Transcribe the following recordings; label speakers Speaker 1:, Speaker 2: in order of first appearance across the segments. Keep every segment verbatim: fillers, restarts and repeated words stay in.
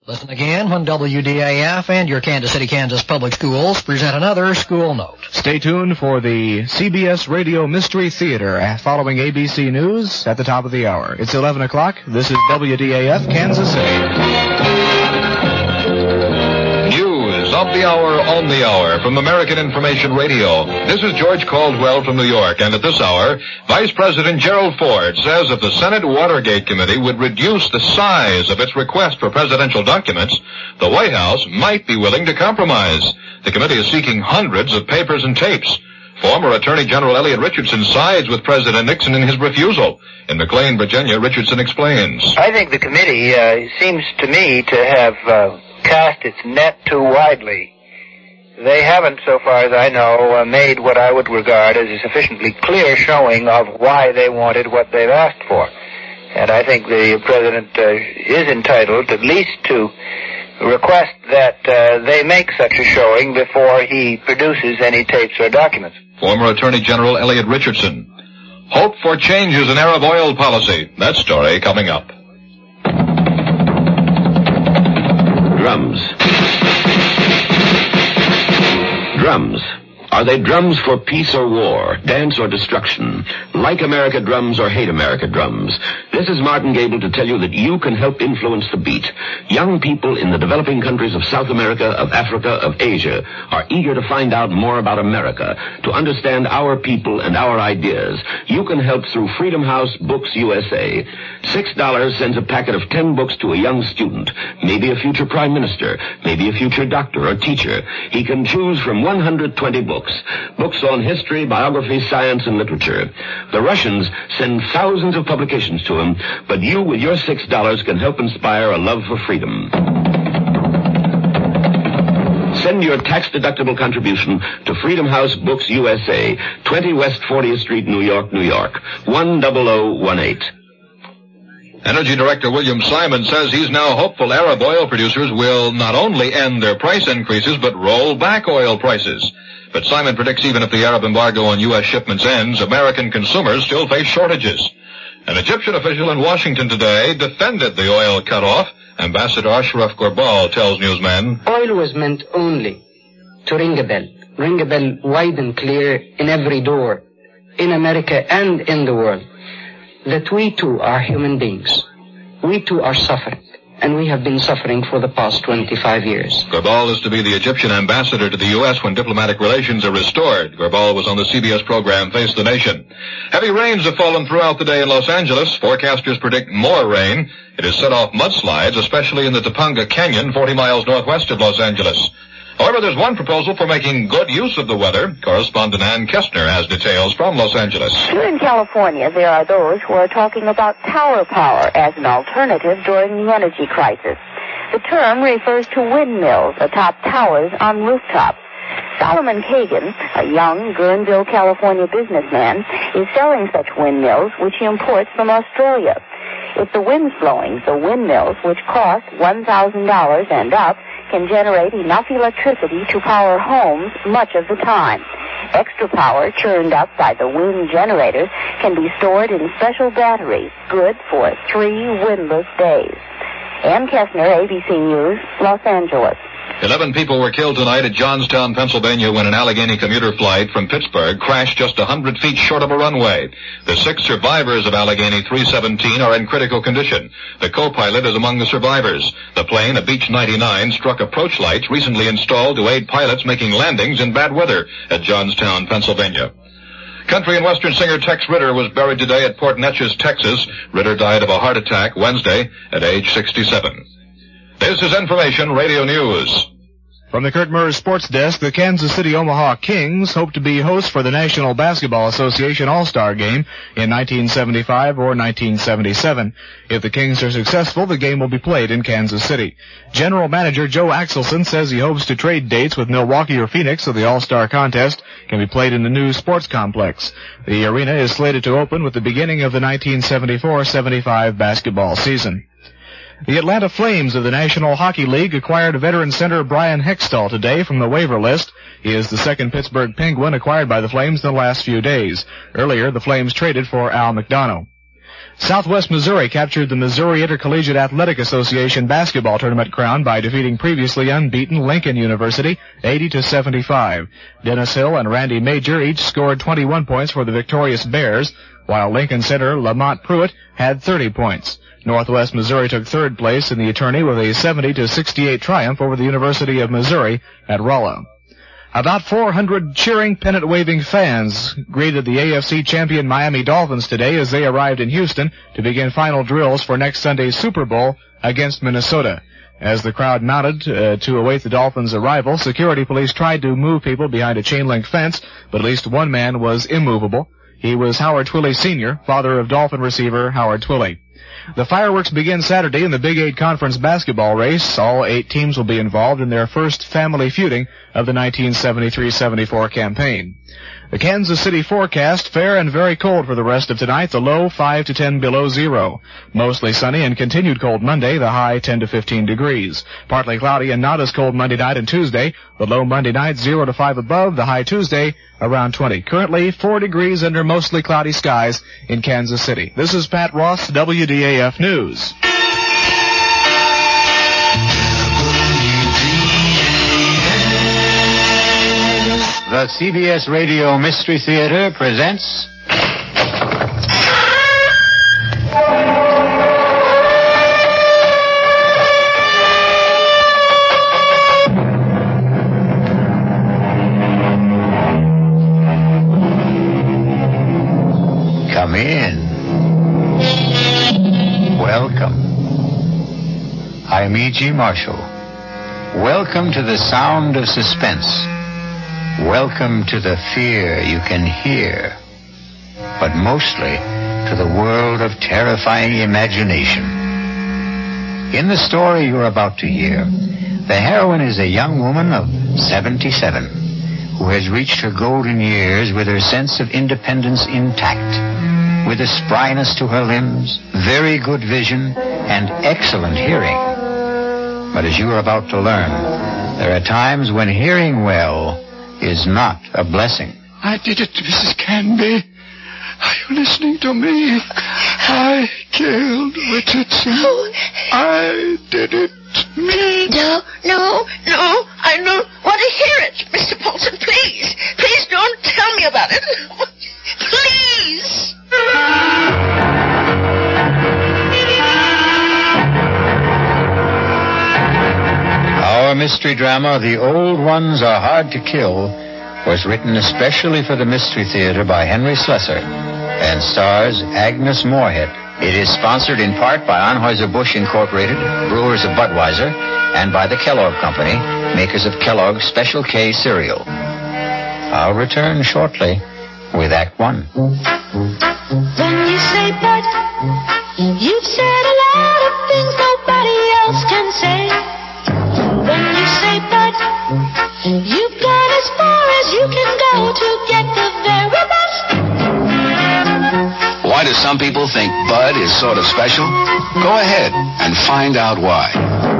Speaker 1: Listen again when W D A F and your Kansas City, Kansas Public Schools present another school note.
Speaker 2: Stay tuned for the C B S Radio Mystery Theater following A B C News at the top of the hour. It's eleven o'clock. This is W D A F, Kansas City.
Speaker 3: News of the hour on the hour from American Information Radio. This is George Caldwell from New York, and at this hour, Vice President Gerald Ford says if the Senate Watergate Committee would reduce the size of its request for presidential documents, the White House might be willing to compromise. The committee is seeking hundreds of papers and tapes. Former Attorney General Elliot Richardson sides with President Nixon in his refusal. In McLean, Virginia, Richardson explains.
Speaker 4: I think the committee uh, seems to me to have uh, cast its net too widely. They haven't, so far as I know, uh, made what I would regard as a sufficiently clear showing of why they wanted what they've asked for. And I think the President uh, is entitled at least to request that uh, they make such a showing before he produces any tapes or documents.
Speaker 3: Former Attorney General Elliot Richardson. Hope for changes in Arab oil policy. That story coming up.
Speaker 5: Drums. Drums. Are they drums for peace or war, dance or destruction? Like America drums or hate America drums? This is Martin Gable to tell you that you can help influence the beat. Young people in the developing countries of South America, of Africa, of Asia are eager to find out more about America, to understand our people and our ideas. You can help through Freedom House Books U S A. Six dollars sends a packet of ten books to a young student, maybe a future prime minister, maybe a future doctor or teacher. He can choose from one hundred twenty books. Books on history, biography, science, and literature. The Russians send thousands of publications to him, but you with your six dollars can help inspire a love for freedom. Send your tax-deductible contribution to Freedom House Books U S A, twenty West fortieth Street, New York, New York, one zero zero one eight.
Speaker 3: Energy Director William Simon says he's now hopeful Arab oil producers will not only end their price increases, but roll back oil prices. But Simon predicts even if the Arab embargo on U S shipments ends, American consumers still face shortages. An Egyptian official in Washington today defended the oil cutoff. Ambassador Ashraf Gorbal tells newsmen,
Speaker 6: oil was meant only to ring a bell. Ring a bell wide and clear in every door, in America and in the world, that we too are human beings. We too are suffering. And we have been suffering for the past twenty-five years.
Speaker 3: Gorbal is to be the Egyptian ambassador to the U S when diplomatic relations are restored. Gorbal was on the C B S program Face the Nation. Heavy rains have fallen throughout the day in Los Angeles. Forecasters predict more rain. It has set off mudslides, especially in the Topanga Canyon, forty miles northwest of Los Angeles. However, there's one proposal for making good use of the weather. Correspondent Ann Kestner has details from Los Angeles.
Speaker 7: Here in California, there are those who are talking about tower power as an alternative during the energy crisis. The term refers to windmills atop towers on rooftops. Solomon Kagan, a young Guerneville, California businessman, is selling such windmills, which he imports from Australia. If the wind's blowing, the windmills, which cost one thousand dollars and up, can generate enough electricity to power homes much of the time. Extra power churned up by the wind generators can be stored in special batteries, good for three windless days. Ann Kestner, A B C News, Los Angeles.
Speaker 3: Eleven people were killed tonight at Johnstown, Pennsylvania, when an Allegheny commuter flight from Pittsburgh crashed just a hundred feet short of a runway. The six survivors of Allegheny three seventeen are in critical condition. The co-pilot is among the survivors. The plane, a Beech ninety-nine, struck approach lights recently installed to aid pilots making landings in bad weather at Johnstown, Pennsylvania. Country and Western singer Tex Ritter was buried today at Port Neches, Texas. Ritter died of a heart attack Wednesday at age sixty-seven. This is Information Radio News.
Speaker 2: From the Kurt Murray Sports Desk, the Kansas City Omaha Kings hope to be hosts for the National Basketball Association All-Star Game in nineteen seventy-five or nineteen seventy-seven. If the Kings are successful, the game will be played in Kansas City. General Manager Joe Axelson says he hopes to trade dates with Milwaukee or Phoenix so the All-Star contest can be played in the new sports complex. The arena is slated to open with the beginning of the nineteen seventy-four seventy-five basketball season. The Atlanta Flames of the National Hockey League acquired veteran center Brian Hextall today from the waiver list. He is the second Pittsburgh Penguin acquired by the Flames in the last few days. Earlier, the Flames traded for Al McDonough. Southwest Missouri captured the Missouri Intercollegiate Athletic Association basketball tournament crown by defeating previously unbeaten Lincoln University eighty to seventy-five. Dennis Hill and Randy Major each scored twenty-one points for the victorious Bears, while Lincoln center Lamont Pruitt had thirty points. Northwest Missouri took third place in the tourney with a seventy to sixty-eight triumph over the University of Missouri at Rolla. About four hundred cheering, pennant-waving fans greeted the A F C champion Miami Dolphins today as they arrived in Houston to begin final drills for next Sunday's Super Bowl against Minnesota. As the crowd mounted uh, to await the Dolphins' arrival, security police tried to move people behind a chain-link fence, but at least one man was immovable. He was Howard Twilley Senior, father of Dolphin receiver Howard Twilley. The fireworks begin Saturday in the Big Eight Conference basketball race. All eight teams will be involved in their first family feuding of the nineteen seventy-three seventy-four campaign. The Kansas City forecast, fair and very cold for the rest of tonight, the low five to ten below zero. Mostly sunny and continued cold Monday, the high ten to fifteen degrees. Partly cloudy and not as cold Monday night and Tuesday, the low Monday night zero to five above, the high Tuesday around twenty. Currently four degrees under mostly cloudy skies in Kansas City. This is Pat Ross, W D A F News.
Speaker 8: The C B S Radio Mystery Theater presents... Come in. Welcome. I'm E G. Marshall. Welcome to the sound of suspense. Welcome to the fear you can hear, but mostly to the world of terrifying imagination. In the story you're about to hear, the heroine is a young woman of seventy-seven who has reached her golden years with her sense of independence intact, with a spryness to her limbs, very good vision, and excellent hearing. But as you are about to learn, there are times when hearing well is not a blessing.
Speaker 9: I did it, Missus Canby. Are you listening to me? I killed Richardson.
Speaker 10: Oh.
Speaker 9: I did it. Me.
Speaker 10: No, no, no. I don't want to hear it. Mister Paulson, please. Please don't tell me about it. Please.
Speaker 8: Our mystery drama, The Old Ones Are Hard to Kill, was written especially for the Mystery Theater by Henry Slessor and stars Agnes Moorehead. It is sponsored in part by Anheuser-Busch Incorporated, brewers of Budweiser, and by the Kellogg Company, makers of Kellogg's Special K cereal. I'll return shortly with Act One.
Speaker 10: When you say Bud, you've said a lot of things nobody else can say. When you say Bud, you've gone as far as you can go to get the very best.
Speaker 11: Why do some people think Bud is sort of special? Go ahead and find out why.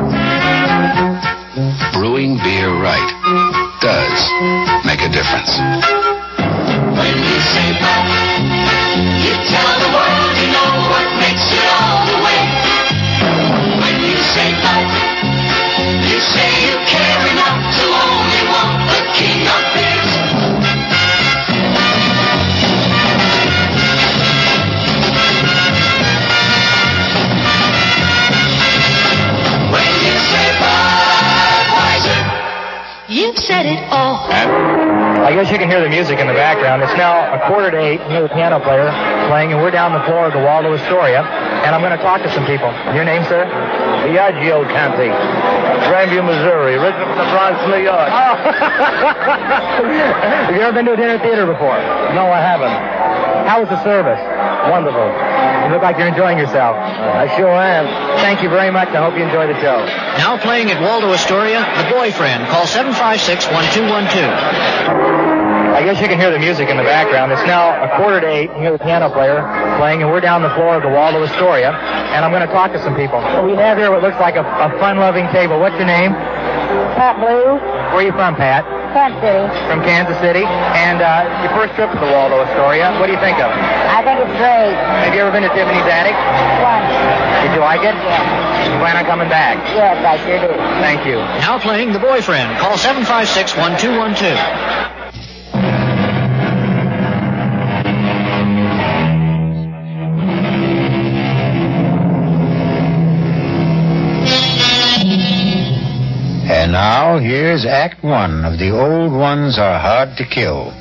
Speaker 11: Brewing beer right does make a difference.
Speaker 10: When you say Bud, you tell the world you know what makes it all the way. When you say Bud, you say you care enough to only want the king of beers. When you say Budweiser, you've said it all.
Speaker 12: I guess you can hear the music in the background. It's now a quarter to eight. You hear the piano player playing, and we're down the floor of the Waldo Astoria, and I'm going to talk to some people. Your name, sir?
Speaker 13: Biagio Canty. Grandview, Missouri. Originally from the Bronx, New York.
Speaker 12: Oh. Have you ever been to a dinner theater before?
Speaker 13: No, I haven't.
Speaker 12: How was the service?
Speaker 13: Wonderful.
Speaker 12: You look like you're enjoying yourself.
Speaker 13: I sure am.
Speaker 12: Thank you very much. I hope you enjoy the show.
Speaker 1: Now playing at Waldo Astoria, The Boyfriend. Call seven five six, one two one two.
Speaker 12: I guess you can hear the music in the background. It's now a quarter to eight. You hear the piano player playing, and we're down the floor of the Waldo Astoria, and I'm going to talk to some people. We have here what looks like a, a fun-loving table. What's your name?
Speaker 14: Pat Blue.
Speaker 12: Where are you from, Pat?
Speaker 7: Kansas City.
Speaker 12: From Kansas City. And uh, your first trip to the Waldorf Astoria, what do you think of it?
Speaker 7: I think it's great.
Speaker 12: Have you ever been to Tiffany's Attic?
Speaker 7: Once.
Speaker 12: Did you like it?
Speaker 7: Yes.
Speaker 12: You plan on coming back?
Speaker 7: Yes, I sure do.
Speaker 12: Thank you.
Speaker 1: Now playing The Boyfriend. Call seven five six, one two one two.
Speaker 8: And now here's Act One of The Old Ones Are Hard to Kill.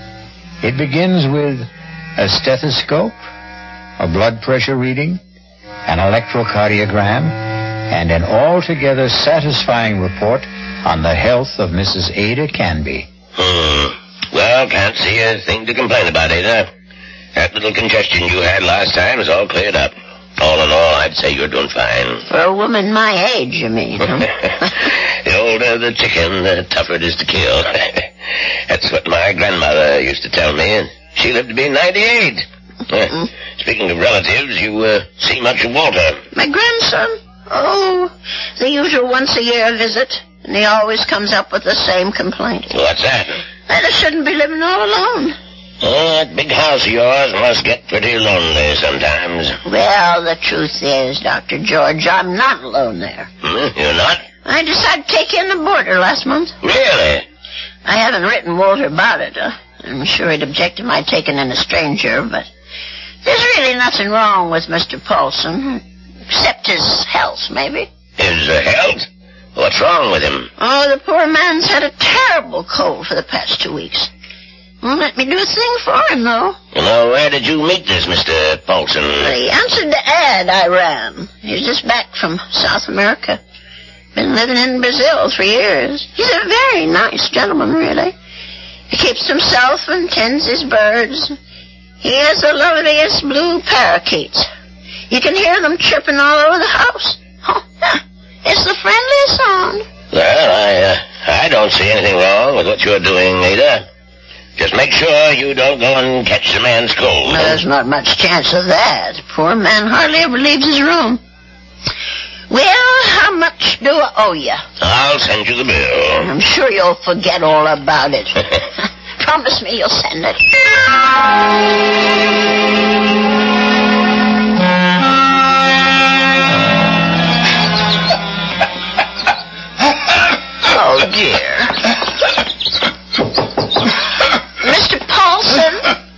Speaker 8: It begins with a stethoscope, a blood pressure reading, an electrocardiogram, and an altogether satisfying report on the health of Missus Ada Canby.
Speaker 5: Hmm. Well, can't see a thing to complain about, Ada. That little congestion you had last time is all cleared up. All in all, I'd say you're doing fine.
Speaker 14: For a woman my age, you mean? Huh?
Speaker 5: The older the chicken, the tougher it is to kill. That's what my grandmother used to tell me, and she lived to be ninety-eight. Uh, speaking of relatives, you uh, see much of Walter.
Speaker 14: My grandson? Oh, the usual once-a-year visit, and he always comes up with the same complaint.
Speaker 5: What's that?
Speaker 14: That I shouldn't be living all alone.
Speaker 5: Oh, that big house of yours must get pretty lonely sometimes.
Speaker 14: Well, the truth is, Doctor George, I'm not alone there.
Speaker 5: Hmm, you're not?
Speaker 14: I decided to take in the boarder last month.
Speaker 5: Really?
Speaker 14: I haven't written Walter about it. Uh, I'm sure he'd object to my taking in a stranger, but there's really nothing wrong with Mister Paulson, except his health, maybe.
Speaker 5: His uh, health? What's wrong with him?
Speaker 14: Oh, the poor man's had a terrible cold for the past two weeks. Won't let me do a thing for him, though.
Speaker 5: Well, where did you meet this Mister Paulson?
Speaker 14: He answered the ad I ran. He's just back from South America. Been living in Brazil for years. He's a very nice gentleman, really. He keeps himself and tends his birds. He has the loveliest blue parakeets. You can hear them chirping all over the house. Oh, it's the friendliest sound.
Speaker 5: Well, I, uh, I don't see anything wrong with what you're doing, Ada. Just make sure you don't go and catch the man's cold.
Speaker 14: Well, there's not much chance of that. Poor man hardly ever leaves his room. Well, how much do I owe you?
Speaker 5: I'll send you the bill.
Speaker 14: I'm sure you'll forget all about it. Promise me you'll send it. Oh, dear. Mister Paulson?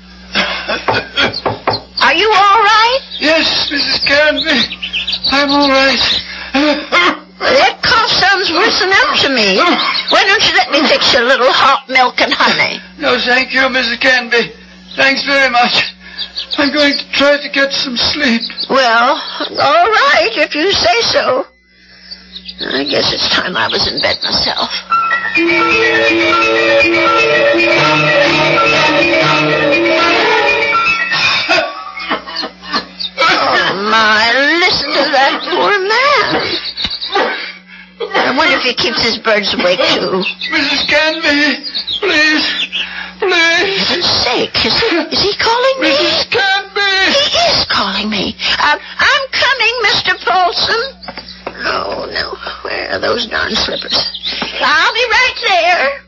Speaker 14: Are you all right?
Speaker 9: Yes, Missus Canby. I'm all right.
Speaker 14: That cough sounds worse than ever to me. Why don't you let me fix you a little hot milk and honey?
Speaker 9: No, thank you, Missus Canby. Thanks very much. I'm going to try to get some sleep.
Speaker 14: Well, all right, if you say so. I guess it's time I was in bed myself. Oh, my, listen to that poor man. I wonder if he keeps his birds awake, too.
Speaker 9: Missus Canby, please, please.
Speaker 14: For heaven's sake, is he, is he calling me?
Speaker 9: Missus Canby.
Speaker 14: He is calling me. Uh, I'm coming, Mister Paulson. Oh, no. Where are those darn slippers? I'll be right there.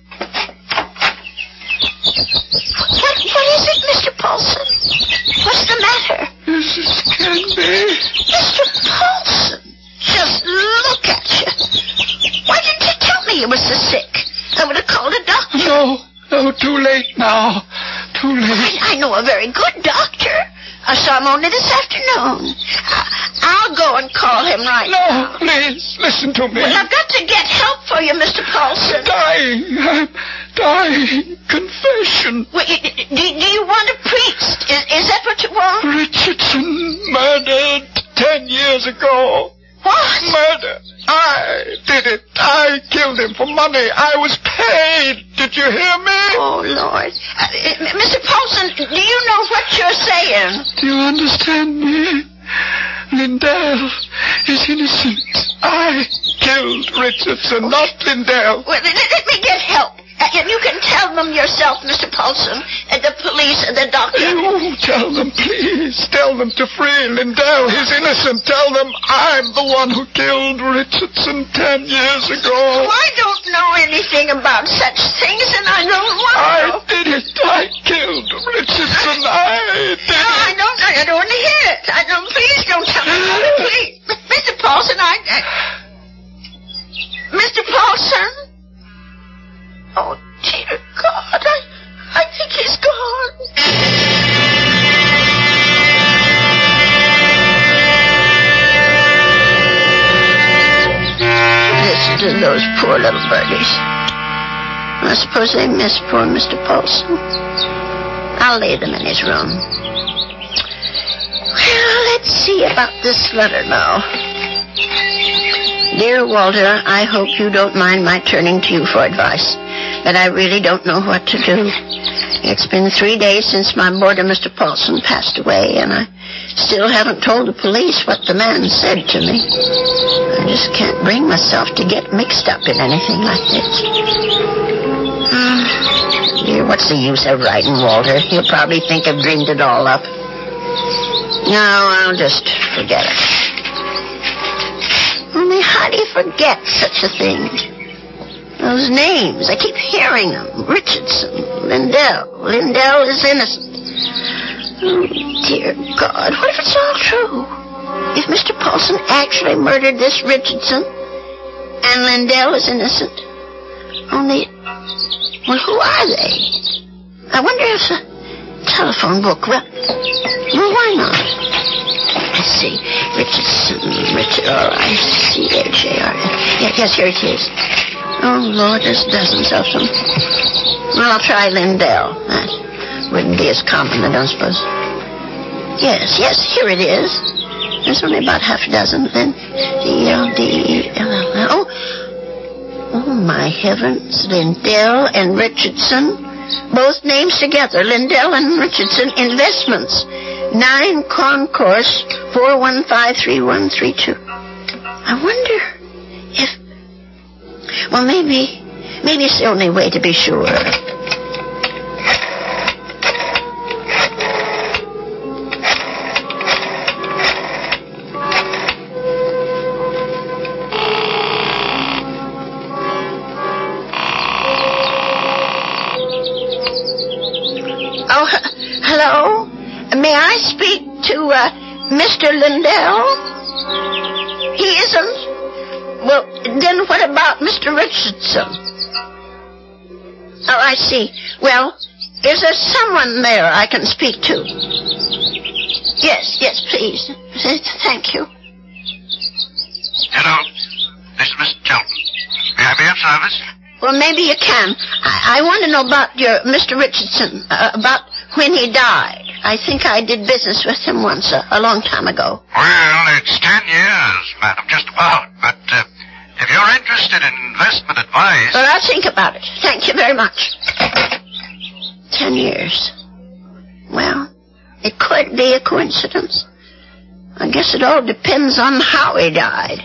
Speaker 14: What, what is it, Mister Paulson? What's the matter?
Speaker 9: Missus Canby.
Speaker 14: Mister Paulson, just look at you. Why didn't you tell me you were so sick? I would have called a doctor.
Speaker 9: No, no, too late now. Too late.
Speaker 14: I, I know a very good doctor. I saw him only this afternoon. I, I'll go and call him right
Speaker 9: no,
Speaker 14: now.
Speaker 9: No, please, listen to me.
Speaker 14: Well, I've got to get help for you, Mister Paulson.
Speaker 9: I'm dying. I'm dying. Confession.
Speaker 14: Well, do, do you want a priest? Is, is that what you want?
Speaker 9: Richardson murdered ten years ago.
Speaker 14: What?
Speaker 9: Murder. I did it. I killed him for money. I was paid. Did you hear me?
Speaker 14: Oh, Lord. Uh, Mister Paulson, do you know what you're saying?
Speaker 9: Do you understand me? Lindell is innocent. I killed Richardson, not Lindell.
Speaker 14: Well, let, let me get help. And you can tell them yourself, Mister Paulson, and the police and the doctor.
Speaker 9: Oh, tell them, please. Tell them to free Lindell. He's innocent. Tell them I'm the one who killed Richardson ten years ago.
Speaker 14: Oh, I don't know anything about such things, and I don't want to.
Speaker 9: I did it. I killed Richardson. I did
Speaker 14: no,
Speaker 9: it.
Speaker 14: I don't. I don't want to hear it. I don't. Please don't tell me. Please, Mister Paulson, I. I Mister Paulson. Oh, dear God, I, I think he's gone. Listen to those poor little birdies. I suppose they miss poor Mister Paulson. I'll lay them in his room. Well, let's see about this letter now. Dear Walter, I hope you don't mind my turning to you for advice, but I really don't know what to do. It's been three days since my boarder, Mister Paulson, passed away, and I still haven't told the police what the man said to me. I just can't bring myself to get mixed up in anything like this. Uh, dear, what's the use of writing, Walter? He'll probably think I've dreamed it all up. No, I'll just forget it. Only how do you forget such a thing? Those names, I keep hearing them. Richardson, Lindell. Lindell is innocent. Oh, dear God, what if it's all true? If Mister Paulson actually murdered this Richardson, and Lindell is innocent, only, well, who are they? I wonder if a telephone book, well, well, why not? Let's see, Richardson, Richard, R I C H A R. Yeah, yes, here it is. Oh, Lord, there's dozens of them. Well, I'll try Lindell. That wouldn't be as common, I don't suppose. Yes, yes, here it is. There's only about half a dozen. Then D L D E L L L. Oh, oh, my heavens. Lindell and Richardson. Both names together. Lindell and Richardson Investments. Nine Concourse, four one five three one three two. I wonder if... Well, maybe, maybe it's the only way to be sure. Oh, h- hello? May I speak to, uh, Mister Lindell? He isn't? Well, then what about Mister Richardson? Oh, I see. Well, is there someone there I can speak to? Yes, yes, please. Thank you.
Speaker 15: Hello. This is Mister Chelton. May I be of service?
Speaker 14: Well, maybe you can. I, I want to know about your Mister Richardson, uh, about when he died. I think I did business with him once, uh, a long time ago.
Speaker 15: Well, it's ten years, madam, just about. But uh, if you're interested in investment advice...
Speaker 14: Well, I'll think about it. Thank you very much. Ten years. Well, it could be a coincidence. I guess it all depends on how he died.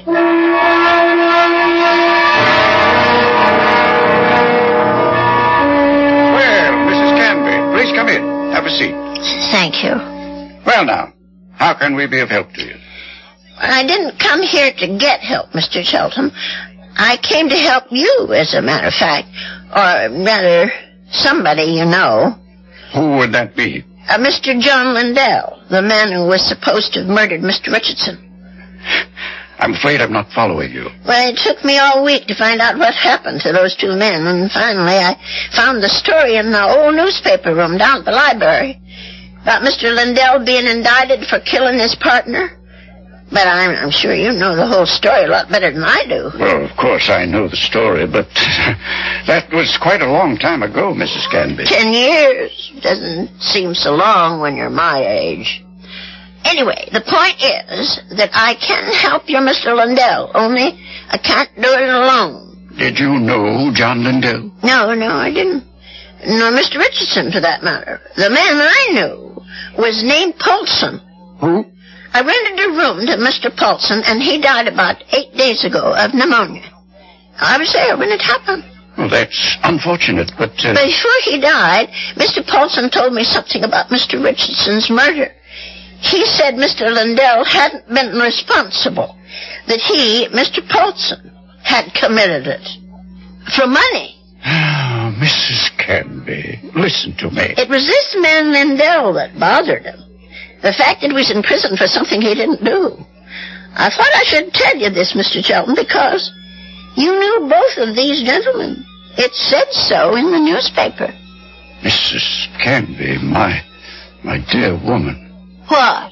Speaker 11: Well, Missus Canby, please come in. Have a seat.
Speaker 14: Thank you.
Speaker 11: Well, now, how can we be of help to you?
Speaker 14: I didn't come here to get help, Mister Chelton. I came to help you, as a matter of fact. Or, rather, somebody you know.
Speaker 11: Who would that be?
Speaker 14: Uh, Mister John Lindell, the man who was supposed to have murdered Mister Richardson.
Speaker 11: I'm afraid I'm not following you.
Speaker 14: Well, it took me all week to find out what happened to those two men, and finally I found the story in the old newspaper room down at the library about Mister Lindell being indicted for killing his partner. But I'm, I'm sure you know the whole story a lot better than I do.
Speaker 11: Well, of course I know the story, but that was quite a long time ago, Missus Canby.
Speaker 14: Ten years doesn't seem so long when you're my age. Anyway, the point is that I can help your Mister Lindell, only I can't do it alone.
Speaker 11: Did you know John Lindell?
Speaker 14: No, no, I didn't. Nor Mister Richardson, for that matter. The man I knew was named Paulson.
Speaker 11: Who?
Speaker 14: I rented a room to Mister Paulson, and he died about eight days ago of pneumonia. I was there when it happened.
Speaker 11: Well, that's unfortunate, but... Uh...
Speaker 14: Before he died, Mister Paulson told me something about Mister Richardson's murder. He said Mister Lindell hadn't been responsible, that he, Mister Paulson, had committed it. For money.
Speaker 11: Oh, Missus Canby, listen to me.
Speaker 14: It was this man Lindell that bothered him. The fact that he was in prison for something he didn't do. I thought I should tell you this, Mister Chelton, because you knew both of these gentlemen. It said so in the newspaper.
Speaker 11: Missus Canby, my, my dear woman.
Speaker 14: What?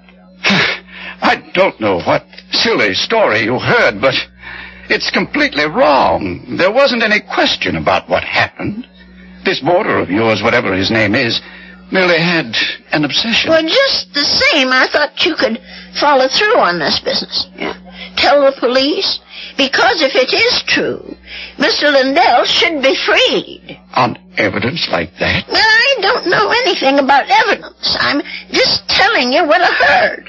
Speaker 11: I don't know what silly story you heard, but it's completely wrong. There wasn't any question about what happened. This boarder of yours, whatever his name is, merely had an obsession.
Speaker 14: Well, just the same, I thought you could follow through on this business. Yeah. Tell the police, because if it is true, Mister Lindell should be freed.
Speaker 11: On evidence like that?
Speaker 14: Well, I don't know anything about evidence. I'm just telling you what I heard.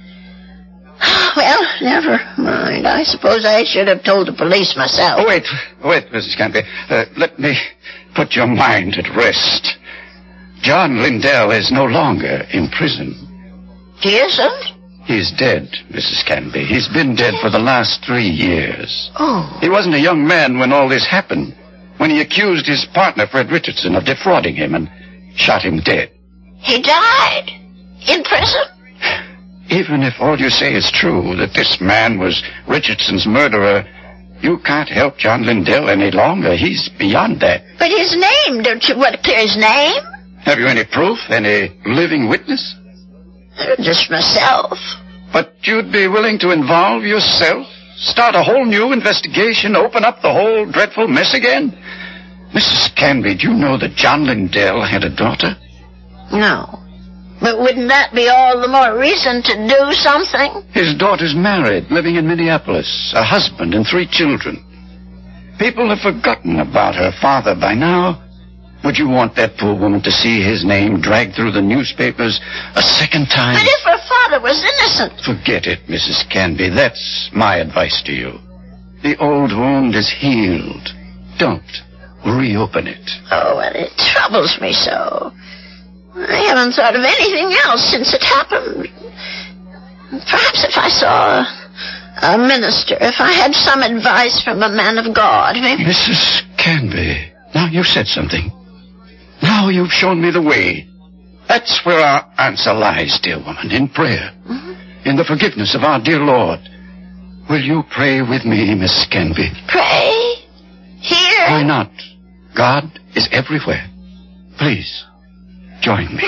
Speaker 14: Well, never mind. I suppose I should have told the police myself.
Speaker 11: Oh, wait, wait, Missus Canby. Uh, let me put your mind at rest. John Lindell is no longer in prison.
Speaker 14: He isn't?
Speaker 11: He's dead, Missus Canby. He's been dead for the last three years.
Speaker 14: Oh.
Speaker 11: He wasn't a young man when all this happened, when he accused his partner, Fred Richardson, of defrauding him and shot him dead.
Speaker 14: He died? In prison?
Speaker 11: Even if all you say is true, that this man was Richardson's murderer, you can't help John Lindell any longer. He's beyond that.
Speaker 14: But his name, don't you want to clear his name?
Speaker 11: Have you any proof? Any living witness?
Speaker 14: Just myself.
Speaker 11: But you'd be willing to involve yourself? Start a whole new investigation? Open up the whole dreadful mess again? Missus Canby, do you know that John Lindell had a daughter?
Speaker 14: No. But wouldn't that be all the more reason to do something?
Speaker 11: His daughter's married, living in Minneapolis, a husband and three children. People have forgotten about her father by now. Would you want that poor woman to see his name dragged through the newspapers a second time?
Speaker 14: But if her father was innocent...
Speaker 11: Forget it, Missus Canby. That's my advice to you. The old wound is healed. Don't reopen it.
Speaker 14: Oh, well, it troubles me so. I haven't thought of anything else since it happened. Perhaps if I saw a, a minister, if I had some advice from a man of God, maybe...
Speaker 11: Missus Canby, now you've said something. Now you've shown me the way. That's where our answer lies, dear woman, in prayer. Mm-hmm. In the forgiveness of our dear Lord. Will you pray with me, Miss Canby?
Speaker 14: Pray? Here?
Speaker 11: Why not? God is everywhere. Please, join me.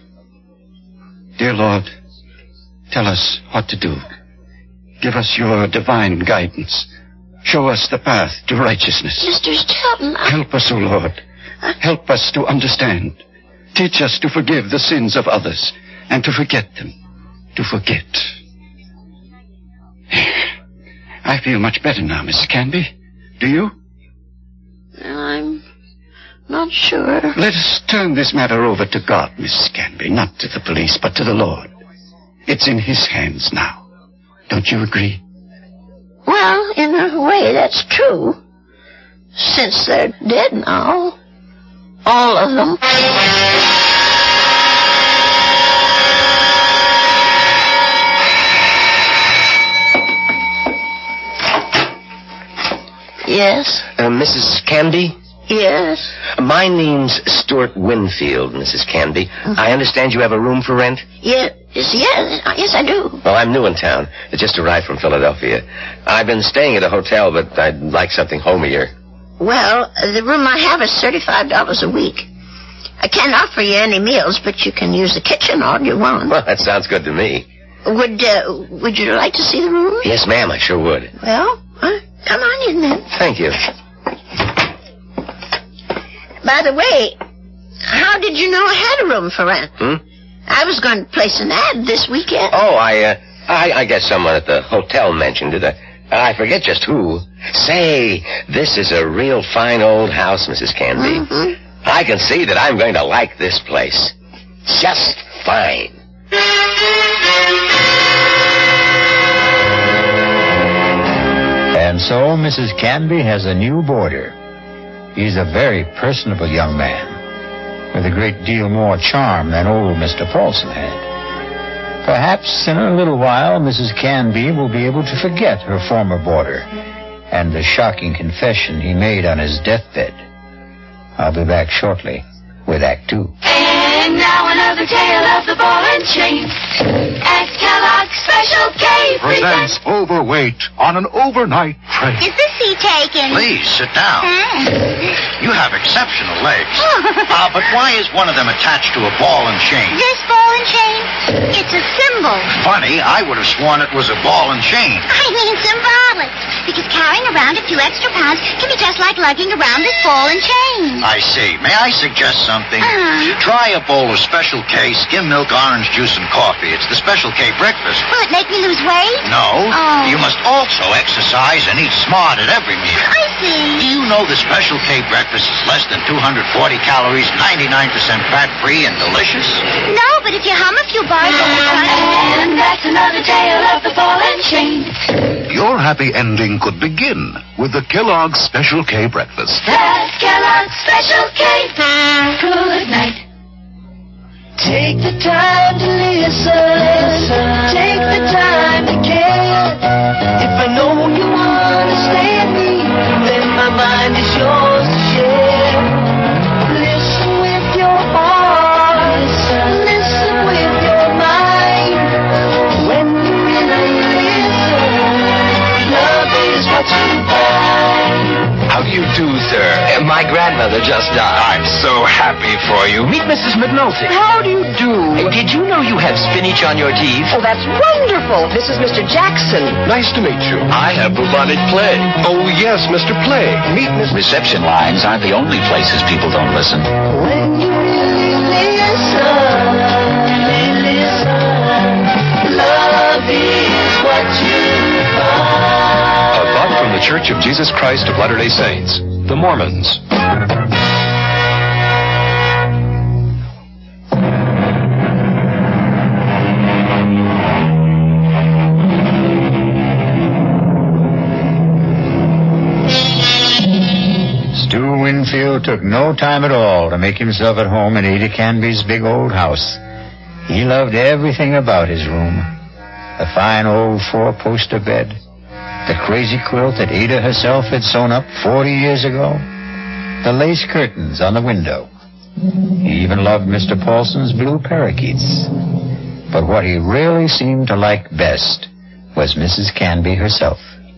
Speaker 11: Dear Lord, tell us what to do. Give us your divine guidance. Show us the path to righteousness.
Speaker 14: Mister Shelton, I...
Speaker 11: Help us, O Lord. Help us to understand. Teach us to forgive the sins of others and to forget them. To forget. I feel much better now, Missus Canby. Do you?
Speaker 14: Well, I'm not sure.
Speaker 11: Let us turn this matter over to God, Missus Canby. Not to the police, but to the Lord. It's in His hands now. Don't you agree?
Speaker 14: Well, in a way, that's true. Since they're dead now. All of them. Yes?
Speaker 16: Uh, Missus Canby?
Speaker 14: Yes?
Speaker 16: My name's Stuart Winfield, Missus Canby. Mm-hmm. I understand you have a room for rent?
Speaker 14: Yes, yes, yes, I do.
Speaker 16: Well, I'm new in town. I just arrived from Philadelphia. I've been staying at a hotel, but I'd like something homier.
Speaker 14: Well, the room I have is thirty-five dollars a week. I can't offer you any meals, but you can use the kitchen all you want.
Speaker 16: Well, that sounds good to me.
Speaker 14: Would uh, would you like to see the room?
Speaker 16: Yes, ma'am, I sure would.
Speaker 14: Well, uh, come on in then.
Speaker 16: Thank you.
Speaker 14: By the way, how did you know I had a room for rent?
Speaker 16: Hmm?
Speaker 14: I was going to place an ad this weekend.
Speaker 16: Oh, I, uh, I, I guess someone at the hotel mentioned it. Uh, I forget just who. Say, this is a real fine old house, Missus Canby.
Speaker 14: Mm-hmm.
Speaker 16: I can see that I'm going to like this place. Just fine.
Speaker 8: And so Missus Canby has a new boarder. He's a very personable young man, with a great deal more charm than old Mister Paulson had. Perhaps in a little while, Missus Canby will be able to forget her former boarder and the shocking confession he made on his deathbed. I'll be back shortly with Act Two.
Speaker 10: And now another tale of the ball and chain. At Kellogg's Special K
Speaker 17: presents Overweight on an overnight train.
Speaker 18: Is the seat taken?
Speaker 19: Please, sit down. You have exceptional legs. uh, but why is one of them attached to a ball and chain?
Speaker 18: This ball and chain? It's a symbol.
Speaker 19: Funny, I would have sworn it was a ball and chain.
Speaker 18: I mean symbolic. Because carrying around a few extra pounds can be just like lugging around this ball and chain.
Speaker 19: I see. May I suggest something?
Speaker 18: Uh-huh.
Speaker 19: Try a bowl of Special K skim milk, orange juice, and coffee. It's the Special K breakfast.
Speaker 18: Will it make me lose weight?
Speaker 19: No.
Speaker 18: Oh.
Speaker 19: You must also exercise and eat smart at every meal.
Speaker 18: I see.
Speaker 19: Do you know the Special K breakfast is less than two hundred forty calories, ninety-nine percent fat-free, and delicious?
Speaker 18: No, but if you hum a few bars...
Speaker 10: And that's another tale of the ball and chain.
Speaker 17: Your happy ending could begin with the Kellogg's Special K breakfast.
Speaker 10: That's Kellogg's Special K. Good night. Take the time to listen. Take the time to care. If I know you understand me, then my mind is yours to share. Listen with your heart. Listen with your mind. When you really listen, love is what you find.
Speaker 20: How do you do, sir? Uh, my grandmother just died. I'm so happy for you. Meet Missus McNulty.
Speaker 21: How do you do?
Speaker 20: Uh, did you know you have spinach on your teeth?
Speaker 21: Oh, that's wonderful. This is Mister Jackson.
Speaker 20: Nice to meet you. I have bubonic plague. Oh, yes, Mister Plague. Meet Miss...
Speaker 22: Reception lines aren't the only places people don't listen.
Speaker 10: When you really listen, listen, love is what you find.
Speaker 23: A thought from the Church of Jesus Christ of Latter-day Saints, the Mormons.
Speaker 8: Stu Winfield took no time at all to make himself at home in Ada Canby's big old house. He loved everything about his room. The fine old four-poster bed, the crazy quilt that Ada herself had sewn up forty years ago, the lace curtains on the window. He even loved Mister Paulson's blue parakeets. But what he really seemed to like best was Missus Canby herself.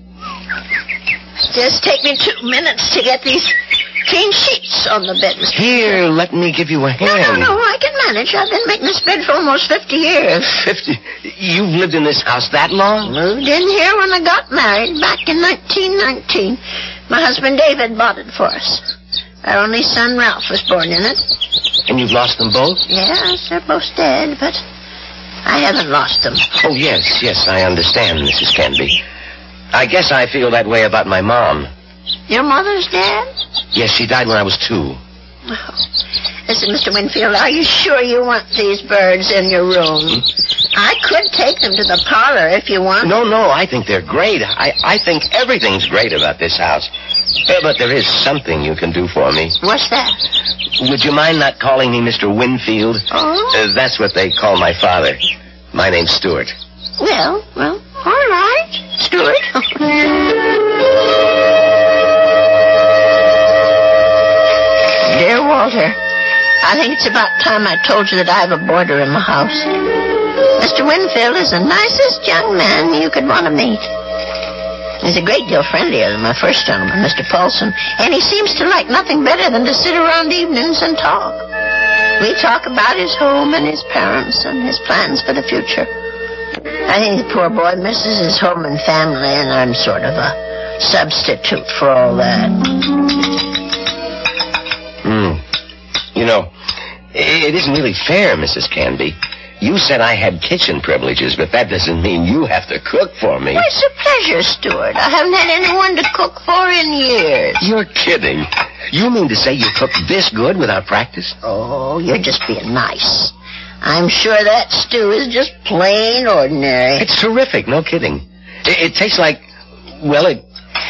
Speaker 14: Just take me two minutes to get these clean sheets on the bed.
Speaker 16: Here, let me give you a hand.
Speaker 14: No, no, no, I can manage. I've been making this bed for almost fifty years.
Speaker 16: Fifty? You've lived in this house that long?
Speaker 14: Moved in here when I got married back in nineteen nineteen. My husband David bought it for us. Our only son Ralph was born in it.
Speaker 16: And you've lost them both?
Speaker 14: Yes, they're both dead, but I haven't lost them.
Speaker 16: Oh, yes, yes, I understand, Missus Canby. I guess I feel that way about my mom.
Speaker 14: Your mother's dead?
Speaker 16: Yes, she died when I was two.
Speaker 14: Oh. Listen, Mister Winfield, are you sure you want these birds in your room? I could take them to the parlor if you want.
Speaker 16: No, no, I think they're great. I, I think everything's great about this house. Uh, but there is something you can do for me.
Speaker 14: What's that?
Speaker 16: Would you mind not calling me Mister Winfield?
Speaker 14: Oh?
Speaker 16: Uh, that's what they call my father. My name's Stuart.
Speaker 14: Well, well, all right, Stuart. Dear Walter, I think it's about time I told you that I have a boarder in my house. Mister Winfield is the nicest young man you could want to meet. He's a great deal friendlier than my first gentleman, Mister Paulson, and he seems to like nothing better than to sit around evenings and talk. We talk about his home and his parents and his plans for the future. I think the poor boy misses his home and family, and I'm sort of a substitute for all that.
Speaker 16: Hmm. You know, it isn't really fair, Missus Canby. You said I had kitchen privileges, but that doesn't mean you have to cook for me.
Speaker 14: Well, it's a pleasure, Stuart. I haven't had anyone to cook for in years.
Speaker 16: You're kidding. You mean to say you cook this good without practice?
Speaker 14: Oh, you're just being nice. I'm sure that stew is just plain ordinary.
Speaker 16: It's terrific, no kidding. It, it tastes like, well, it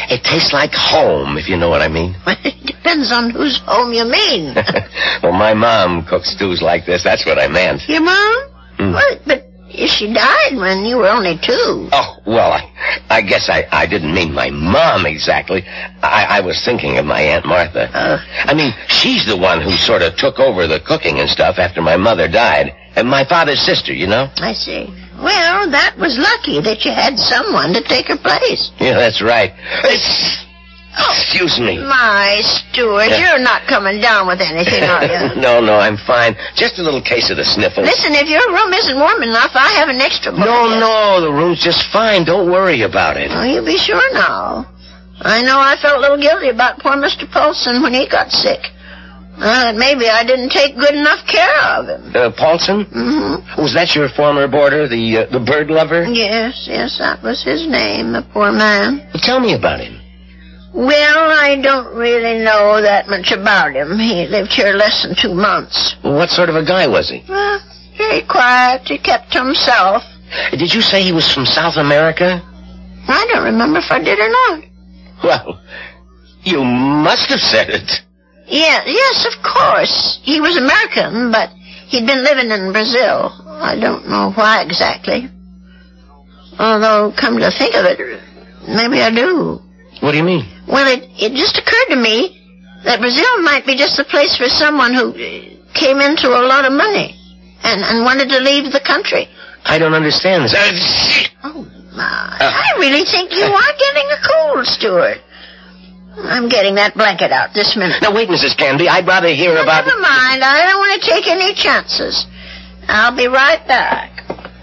Speaker 16: It tastes like home, if you know what I mean.
Speaker 14: It depends on whose home you mean.
Speaker 16: Well, my mom cooks stews like this. That's what I meant.
Speaker 14: Your mom?
Speaker 16: Mm.
Speaker 14: Well, but she died when you were only two.
Speaker 16: Oh, well, I, I guess I, I didn't mean my mom exactly. I, I was thinking of my Aunt Martha.
Speaker 14: Uh,
Speaker 16: I mean, she's the one who sort of took over the cooking and stuff after my mother died. And my father's sister, you know?
Speaker 14: I see. Well, that was lucky that you had someone to take her place.
Speaker 16: Yeah, that's right. Excuse me.
Speaker 14: My, Stuart,
Speaker 16: Yeah.
Speaker 14: you're not coming down with anything, are you?
Speaker 16: No, no, I'm fine. Just a little case of the sniffles.
Speaker 14: Listen, if your room isn't warm enough, I have an extra book.
Speaker 16: No, no, the room's just fine. Don't worry about it.
Speaker 14: Oh, you be sure now. I know I felt a little guilty about poor Mister Paulson when he got sick. Uh, maybe I didn't take good enough care of him.
Speaker 16: Uh, Paulson?
Speaker 14: Mm-hmm.
Speaker 16: Was that your former boarder, the uh, the bird lover?
Speaker 14: Yes, yes, that was his name, the poor man.
Speaker 16: Well, tell me about him.
Speaker 14: Well, I don't really know that much about him. He lived here less than two months.
Speaker 16: Well, what sort of a guy was he?
Speaker 14: Well, very quiet. He kept to himself.
Speaker 16: Did you say he was from South America?
Speaker 14: I don't remember if I did or not.
Speaker 16: Well, you must have said it.
Speaker 14: Yeah, yes, of course. He was American, but he'd been living in Brazil. I don't know why exactly. Although, come to think of it, maybe I do.
Speaker 16: What do you mean?
Speaker 14: Well, it, it just occurred to me that Brazil might be just the place for someone who came into a lot of money and, and wanted to leave the country.
Speaker 16: I don't understand this.
Speaker 14: Oh, my. I really think you are getting a cold, Stuart. I'm getting that blanket out this minute.
Speaker 16: Now, wait, Missus Canby. I'd rather hear
Speaker 14: Well,
Speaker 16: about...
Speaker 14: Never mind. I don't want to take any chances. I'll be right back.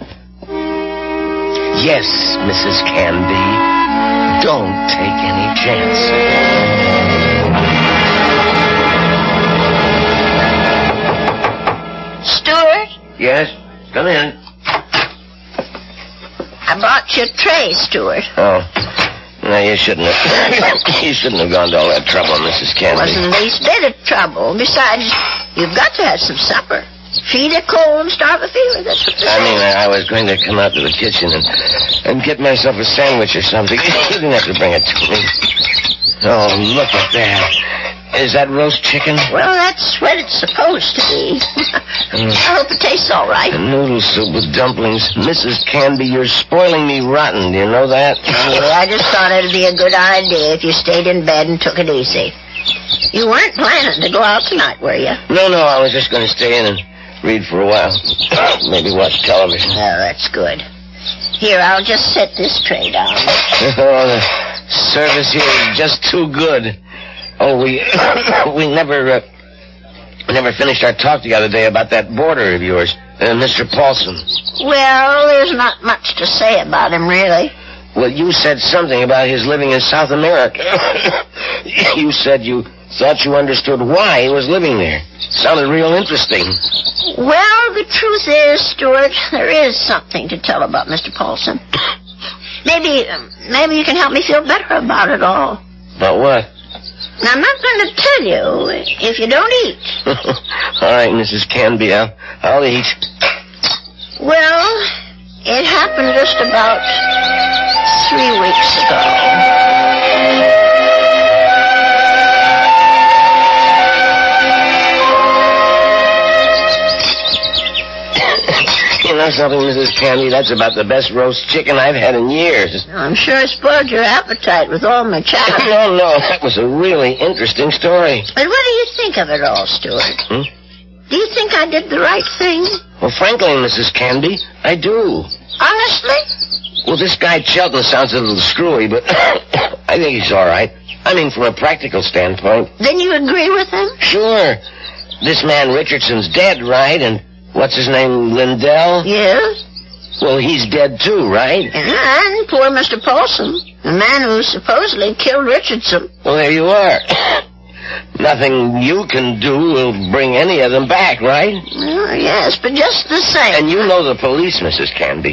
Speaker 16: Yes, Missus Canby. Don't take any chances.
Speaker 14: Stuart,
Speaker 16: Yes? Come in.
Speaker 14: I brought you a tray, Stuart.
Speaker 16: Oh. No, you shouldn't have. You shouldn't have gone to all that trouble, Missus Canby.
Speaker 14: Wasn't the least bit of trouble. Besides, you've got to have some supper. Feed a cold and starve a fever. That's what
Speaker 16: I mean, I, I was going to come out to the kitchen and and get myself a sandwich or something. You didn't have to bring it to me. Oh, look at that. Is that roast chicken?
Speaker 14: Well, that's what it's supposed to be. I hope it tastes all right.
Speaker 16: A noodle soup with dumplings. Missus Canby, you're spoiling me rotten. Do you know that?
Speaker 14: Well, I just thought it'd be a good idea if you stayed in bed and took it easy. You weren't planning to go out tonight, were you?
Speaker 16: No, no, I was just going to stay in and read for a while. Maybe watch television.
Speaker 14: Oh, that's good. Here, I'll just set this tray down.
Speaker 16: Oh, the service here is just too good. Oh, we we never uh, never finished our talk the other day about that boarder of yours, uh, Mister Paulson.
Speaker 14: Well, there's not much to say about him, really.
Speaker 16: Well, you said something about his living in South America. You said you thought you understood why he was living there. Sounded real interesting.
Speaker 14: Well, the truth is, Stuart, there is something to tell about Mister Paulson. Maybe, maybe you can help me feel better about it all.
Speaker 16: About what?
Speaker 14: Now, I'm not going to tell you if you don't eat.
Speaker 16: All right, Missus Canby, I'll, I'll eat.
Speaker 14: Well, it happened just about three weeks ago.
Speaker 16: You know something, Missus Canby? That's about the best roast chicken I've had in years.
Speaker 14: I'm sure I spoiled your appetite with all my chatter.
Speaker 16: No, no, that was a really interesting story.
Speaker 14: But what do you think of it all, Stuart?
Speaker 16: Hmm?
Speaker 14: Do you think I did the right thing?
Speaker 16: Well, frankly, Missus Canby, I do.
Speaker 14: Honestly?
Speaker 16: Well, this guy Chelton sounds a little screwy, but I think he's all right. I mean, from a practical standpoint.
Speaker 14: Then you agree with him?
Speaker 16: Sure. This man Richardson's dead, right? And what's his name, Lindell?
Speaker 14: Yes.
Speaker 16: Well, he's dead too, right?
Speaker 14: And poor Mister Paulson, the man who supposedly killed Richardson.
Speaker 16: Well, there you are. Nothing you can do will bring any of them back, right?
Speaker 14: Well, yes, but just the same.
Speaker 16: And you know the police, Missus Canby.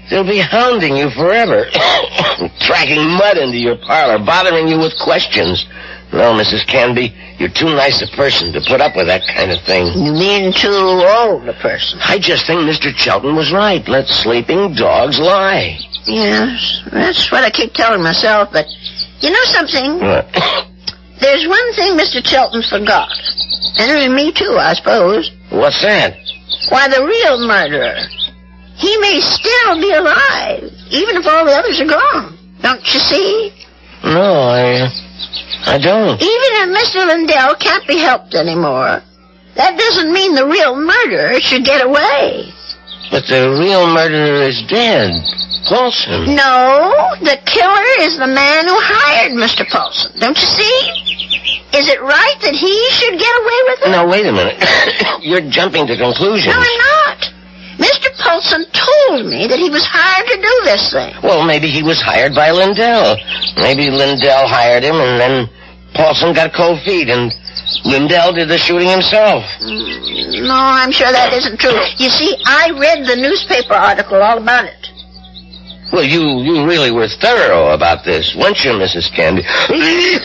Speaker 16: They'll be hounding you forever, tracking mud into your parlor, bothering you with questions. No, Missus Canby, you're too nice a person to put up with that kind of thing.
Speaker 14: You mean too old a person?
Speaker 16: I just think Mister Chelton was right. Let sleeping dogs lie.
Speaker 14: Yes, that's what I keep telling myself, but you know something?
Speaker 16: What?
Speaker 14: There's one thing Mister Chelton forgot. And me too, I suppose.
Speaker 16: What's that?
Speaker 14: Why, the real murderer. He may still be alive, even if all the others are gone. Don't you see?
Speaker 16: No, I... Uh, I don't.
Speaker 14: Even if Mister Lindell can't be helped anymore, that doesn't mean the real murderer should get away.
Speaker 16: But the real murderer is dead. Paulson.
Speaker 14: No, the killer is the man who hired Mister Paulson. Don't you see? Is it right that he should get away with it?
Speaker 16: Now, wait a minute. You're jumping to conclusions.
Speaker 14: No, I'm not. Mister Paulson told me that he was hired to do this thing.
Speaker 16: Well, maybe he was hired by Lindell. Maybe Lindell hired him, and then Paulson got cold feet, and Lindell did the shooting himself.
Speaker 14: Mm, no, I'm sure that isn't true. You see, I read the newspaper article all about it.
Speaker 16: Well, you, you really were thorough about this, weren't you, Missus Canby?
Speaker 14: You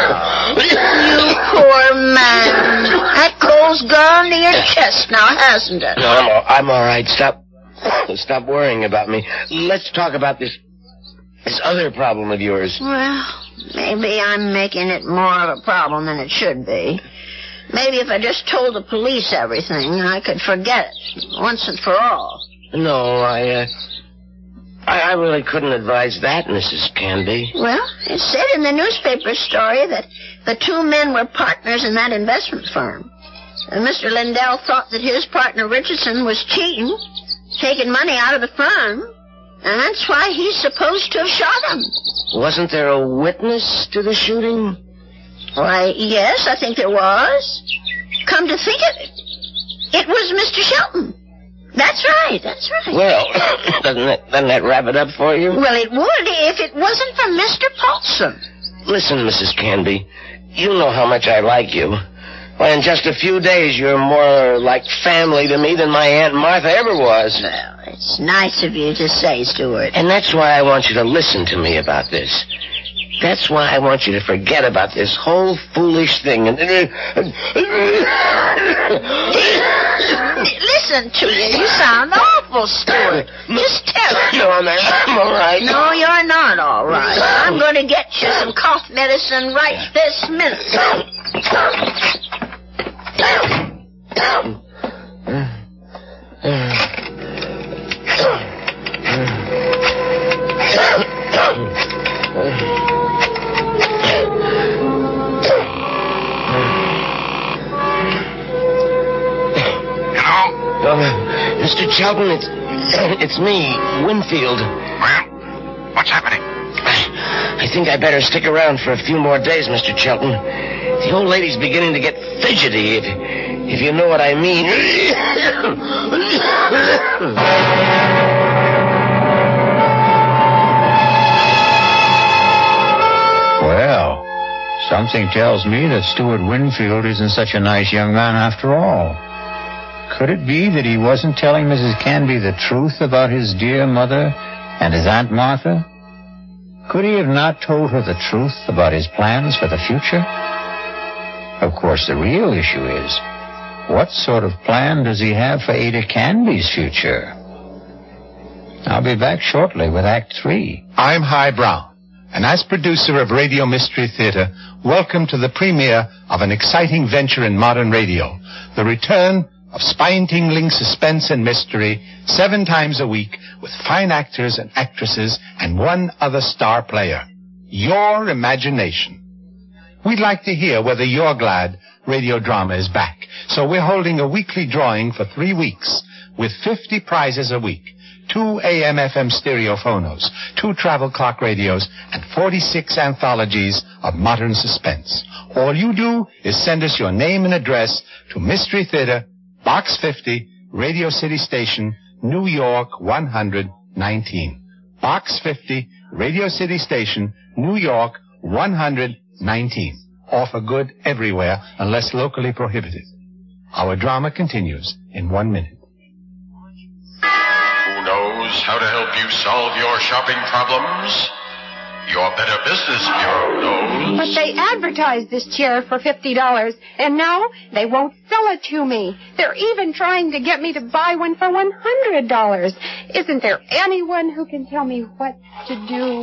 Speaker 14: poor man. That coal's gone to your chest now, hasn't it?
Speaker 16: No, I'm all, I'm all right. Stop, stop worrying about me. Let's talk about this, this other problem of yours.
Speaker 14: Well, maybe I'm making it more of a problem than it should be. Maybe if I just told the police everything, I could forget it once and for all.
Speaker 16: No, I, uh... I, I really couldn't advise that, Missus Canby.
Speaker 14: Well, it said in the newspaper story that the two men were partners in that investment firm. And Mister Lindell thought that his partner Richardson was cheating, taking money out of the firm, and that's why he's supposed to have shot him.
Speaker 16: Wasn't there a witness to the shooting?
Speaker 14: Why, yes, I think there was. Come to think of it, it was Mister Shelton. That's right, that's right.
Speaker 16: Well, doesn't that, doesn't that wrap it up for you?
Speaker 14: Well, it would if it wasn't for Mister Paulson.
Speaker 16: Listen, Missus Canby, you know how much I like you. Why, in just a few days, you're more like family to me than my Aunt Martha ever was.
Speaker 14: Well, it's nice of you to say, Stuart.
Speaker 16: And that's why I want you to listen to me about this. That's why I want you to forget about this whole foolish thing. And
Speaker 14: listen to you. You sound awful, Stuart. Just tell it.
Speaker 16: No, I'm, I'm all right.
Speaker 14: No, you're not all right. I'm going to get you some cough medicine right this minute.
Speaker 16: Uh, Mister Chelton, it's it's me, Winfield.
Speaker 15: Well, what's happening?
Speaker 16: I think I better stick around for a few more days, Mister Chelton. The old lady's beginning to get fidgety, if, if you know what I mean.
Speaker 8: Well, something tells me that Stuart Winfield isn't such a nice young man after all. Could it be that he wasn't telling Missus Canby the truth about his dear mother and his Aunt Martha? Could he have not told her the truth about his plans for the future? Of course, the real issue is, what sort of plan does he have for Ada Canby's future? I'll be back shortly with Act Three.
Speaker 3: I'm Hy Brown, and as producer of Radio Mystery Theater, welcome to the premiere of an exciting venture in modern radio, the return of spine-tingling suspense and mystery seven times a week with fine actors and actresses and one other star player. Your imagination. We'd like to hear whether you're glad radio drama is back. So we're holding a weekly drawing for three weeks with fifty prizes a week, two A M F M stereo phonos, two travel clock radios, and forty-six anthologies of modern suspense. All you do is send us your name and address to Mystery Theater, Box fifty, Radio City Station, New York one hundred nineteen. Box fifty, Radio City Station, New York one hundred nineteen. Offer good everywhere unless locally prohibited. Our drama continues in one minute.
Speaker 15: Who knows
Speaker 2: how to help you solve your shopping problems. Your Better Business Bureau knows.
Speaker 4: But they advertised this chair for fifty dollars, and now they won't sell it to me. They're even trying to get me to buy one for one hundred dollars. Isn't there anyone who can tell me what to do?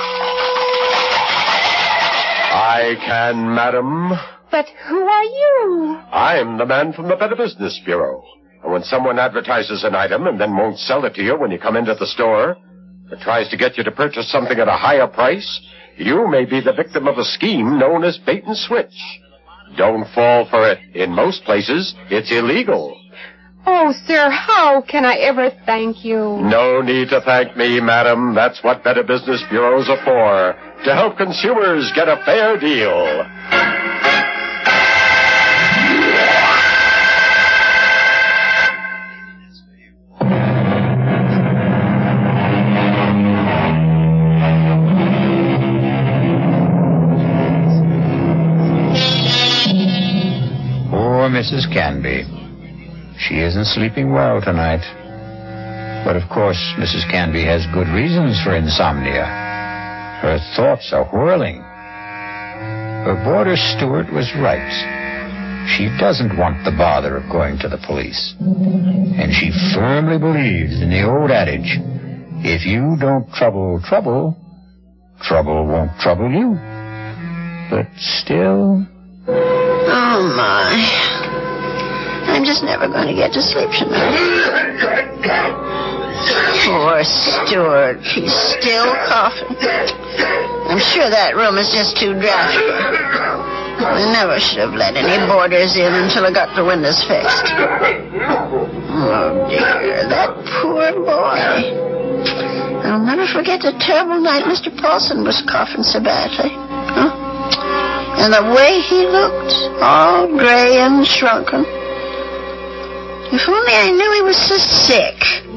Speaker 6: I can, madam.
Speaker 4: But who are you?
Speaker 6: I'm the man from the Better Business Bureau. And when someone advertises an item and then won't sell it to you when you come into the store, or tries to get you to purchase something at a higher price, you may be the victim of a scheme known as bait and switch. Don't fall for it. In most places, it's illegal.
Speaker 4: Oh, sir, how can I ever thank you?
Speaker 6: No need to thank me, madam. That's what Better Business Bureaus are for. To help consumers get a fair deal.
Speaker 8: Poor Missus Canby. She isn't sleeping well tonight. But of course, Missus Canby has good reasons for insomnia. Her thoughts are whirling. Her boarder steward was right. She doesn't want the bother of going to the police. And she firmly believes in the old adage, if you don't trouble trouble, trouble won't trouble you. But still...
Speaker 14: Oh, my. I'm just never going to get to sleep tonight. Poor Stuart. He's still coughing. I'm sure that room is just too drafty. I never should have let any boarders in until I got the windows fixed. Oh, dear. That poor boy. I'll never forget the terrible night Mister Paulson was coughing so badly. Huh? And the way he looked, all gray and shrunken. If only I knew he was so sick.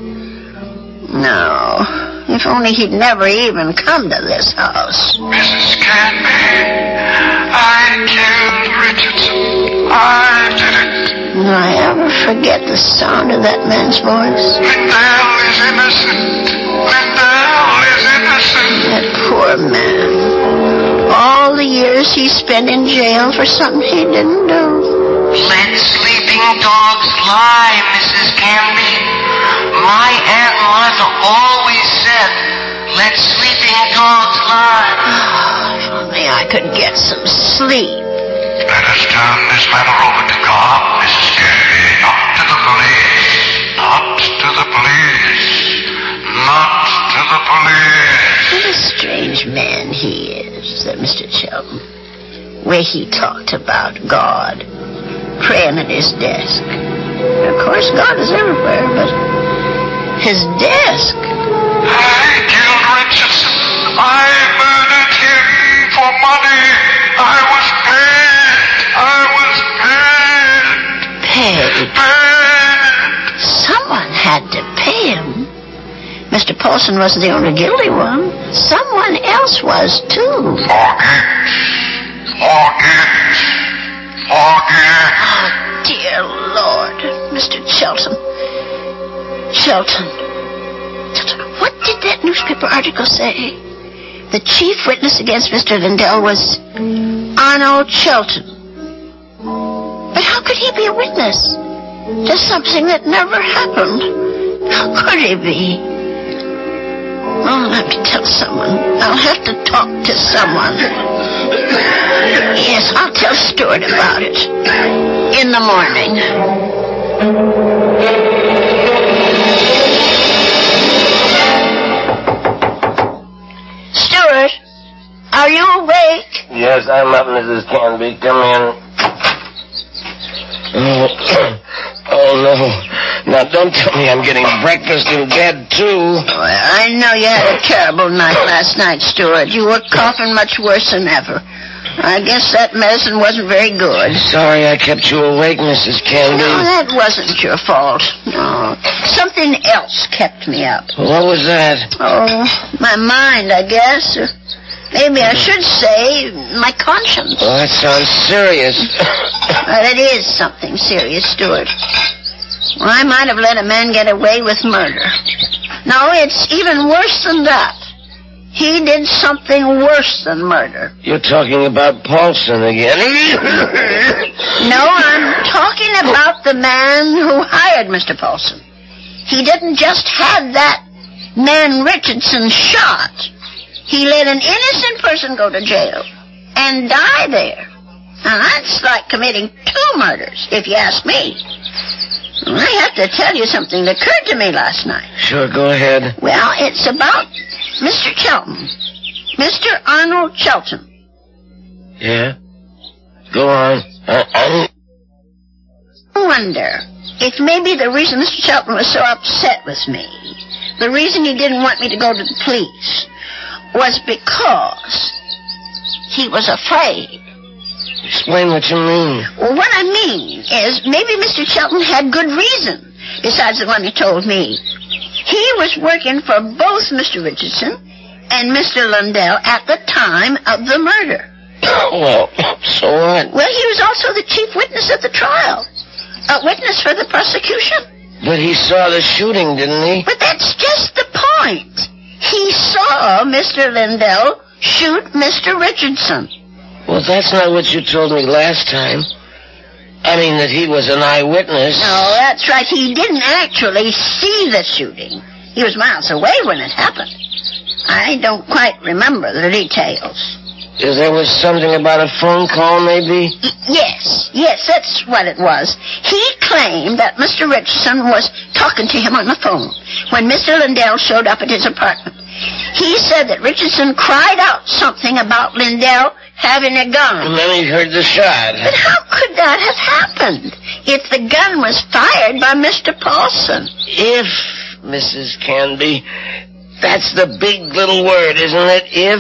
Speaker 14: No, if only he'd never even come to this house.
Speaker 15: Missus Canby, I killed Richardson. I did it.
Speaker 14: Will I ever forget the sound of that man's voice?
Speaker 15: Lindell is innocent. Lindell is innocent.
Speaker 14: That poor man. All the years he spent in jail for something he didn't do.
Speaker 15: Let sleeping dogs lie, Missus Canby. My Aunt Martha always said, let sleeping dogs lie.
Speaker 14: Oh, if only I could get some sleep.
Speaker 15: Let us turn this matter over to God, Missus Canby. Not to the police. Not to the police. Not to the police.
Speaker 14: What a strange man he is, that Mister Shelton. Where he talked about God, praying at his desk. Of course, God is everywhere, but his desk.
Speaker 15: I killed Richardson. I murdered him for money. I was paid. I was paid.
Speaker 14: Paid?
Speaker 15: Paid.
Speaker 14: Someone had to pay him. Mister Paulson wasn't the only guilty one. Someone else was, too.
Speaker 15: Forget. Forget. Forget.
Speaker 14: Oh, dear Lord. Mister Shelton. Shelton. What did that newspaper article say? The chief witness against Mister Lindell was Arnold Shelton. But how could he be a witness to something that never happened? How could he be? Oh, I'll have to tell someone. I'll have to talk to someone. Yes, I'll tell Stuart about it. In the morning. Stuart, are you awake?
Speaker 16: Yes, I'm up, Missus Canby. Come in. Oh, oh, no. Now, don't tell me I'm getting breakfast in bed, too.
Speaker 14: Well, I know you had a terrible night last night, Stuart. You were coughing much worse than ever. I guess that medicine wasn't very good.
Speaker 16: Sorry I kept you awake, Missus Canby.
Speaker 14: No, that wasn't your fault. No. Something else kept me up.
Speaker 16: What was that?
Speaker 14: Oh, my mind, I guess. Or maybe I should say my conscience.
Speaker 16: Well, that sounds serious.
Speaker 14: But it is something serious, Stuart. Well, I might have let a man get away with murder. No, it's even worse than that. He did something worse than murder.
Speaker 16: You're talking about Paulson again.
Speaker 14: No, I'm talking about the man who hired Mister Paulson. He didn't just have that man Richardson shot. He let an innocent person go to jail and die there. Now, that's like committing two murders, if you ask me. I have to tell you something that occurred to me last night.
Speaker 16: Sure, go ahead.
Speaker 14: Well, it's about Mister Chelton. Mister Arnold Chelton.
Speaker 16: Yeah? Go on. I,
Speaker 14: I wonder if maybe the reason Mister Chelton was so upset with me, the reason he didn't want me to go to the police, was because he was afraid.
Speaker 16: Explain what you mean.
Speaker 14: Well, what I mean is maybe Mister Chelton had good reason, besides the one he told me. He was working for both Mister Richardson and Mister Lundell at the time of the murder.
Speaker 16: Well, so what?
Speaker 14: Well, he was also the chief witness at the trial. A witness for the prosecution.
Speaker 16: But he saw the shooting, didn't he?
Speaker 14: But that's just the point. He saw Mister Lundell shoot Mister Richardson.
Speaker 16: Well, that's not what you told me last time. I mean that he was an eyewitness.
Speaker 14: No, that's right. He didn't actually see the shooting. He was miles away when it happened. I don't quite remember the details.
Speaker 16: There was something about a phone call, maybe?
Speaker 14: Y- yes, yes, that's what it was. He claimed that Mister Richardson was talking to him on the phone when Mister Lundell showed up at his apartment. He said that Richardson cried out something about Lundell having a gun.
Speaker 16: And then he heard the shot.
Speaker 14: But how could that have happened if the gun was fired by Mister Paulson?
Speaker 16: If, Missus Canby, that's the big little word, isn't it? If.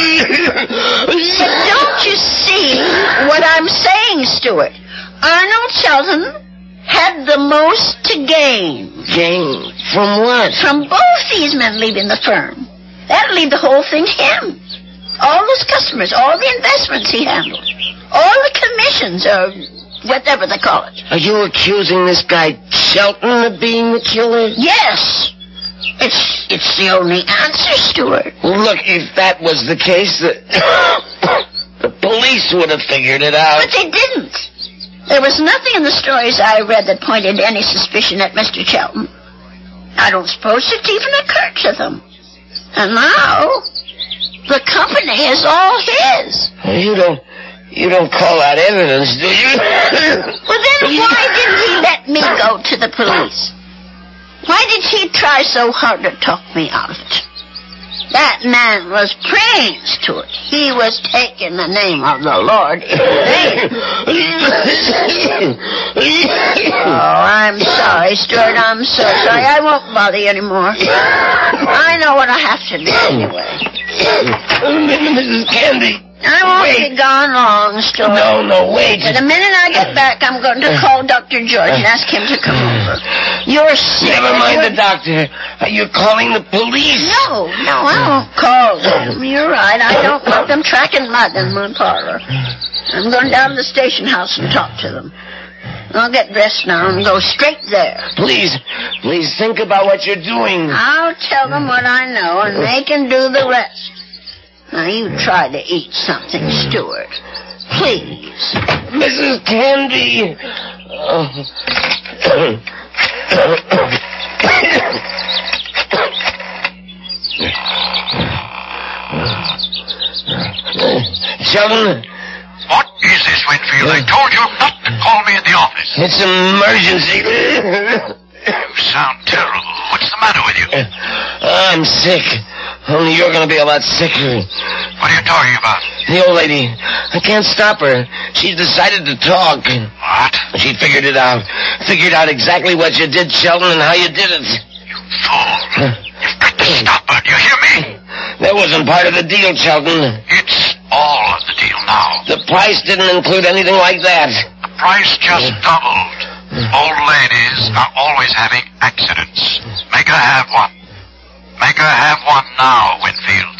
Speaker 14: But don't you see what I'm saying, Stuart? Arnold Chelton had the most to gain.
Speaker 16: Gain? From what?
Speaker 14: From both these men leaving the firm. That'll leave the whole thing to him. All those customers, all the investments he handled, all the commissions, or whatever they call it.
Speaker 16: Are you accusing this guy Chelton of being the killer?
Speaker 14: Yes. It's it's the only answer, Stuart.
Speaker 16: Well, look, if that was the case, the, the police would have figured it out.
Speaker 14: But they didn't. There was nothing in the stories I read that pointed any suspicion at Mister Chelton. I don't suppose it even occurred to them. And now, the company is all his.
Speaker 16: You don't, you don't call that evidence, do you?
Speaker 14: Well, then why didn't he let me go to the police? Why did he try so hard to talk me out of it? That man was praying, Stuart. He was taking the name of the Lord in vain. Oh, I'm sorry, Stuart. I'm so sorry. I won't bother you anymore. I know what I have to do anyway.
Speaker 16: Missus Candy.
Speaker 14: I won't
Speaker 16: wait.
Speaker 14: be gone long, Stuart.
Speaker 16: No, no, wait.
Speaker 14: But the minute I get back, I'm going to call Doctor George and ask him to come over. You're sick.
Speaker 16: Never mind
Speaker 14: You're...
Speaker 16: the doctor. Are you calling the police?
Speaker 14: No, no, I won't call them. You're right. I don't want them tracking mud in my parlor. I'm going down to the station house and talk to them. I'll get dressed now and go straight there.
Speaker 16: Please, please think about what you're doing.
Speaker 14: I'll tell them what I know, and they can do the rest. Now, you try to eat something, Stuart. Please.
Speaker 16: Missus Candy. Oh. Sheldon?
Speaker 15: What is this, Winfield? I told you not to call me in the office.
Speaker 16: It's an emergency.
Speaker 15: You sound terrible. What's the matter with you?
Speaker 16: Uh, I'm sick. Only you're going to be a lot sicker.
Speaker 15: What are you talking about?
Speaker 16: The old lady. I can't stop her. She's decided to talk.
Speaker 15: What?
Speaker 16: She figured it out. Figured out exactly what you did, Sheldon, and how you did it.
Speaker 15: You fool. You've got to stop her. Do you hear me?
Speaker 16: That wasn't part of the deal, Sheldon.
Speaker 15: It's all of the deal now.
Speaker 16: The price didn't include anything like that.
Speaker 15: The price just doubled. Old ladies are always having accidents. Make her have one. Make her have one now, Winfield.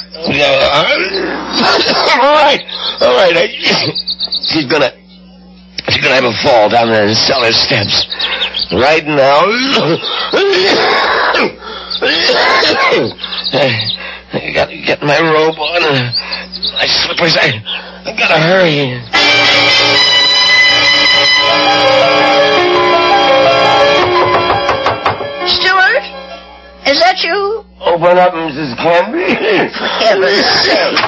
Speaker 16: Uh, all right, all right. I, she's gonna, she's gonna have a fall down the cellar steps right now. I gotta get my robe on and my slippers. I, I gotta hurry.
Speaker 14: Stewart? Is that you?
Speaker 16: Open up, Missus Canby.
Speaker 14: For heaven's sake.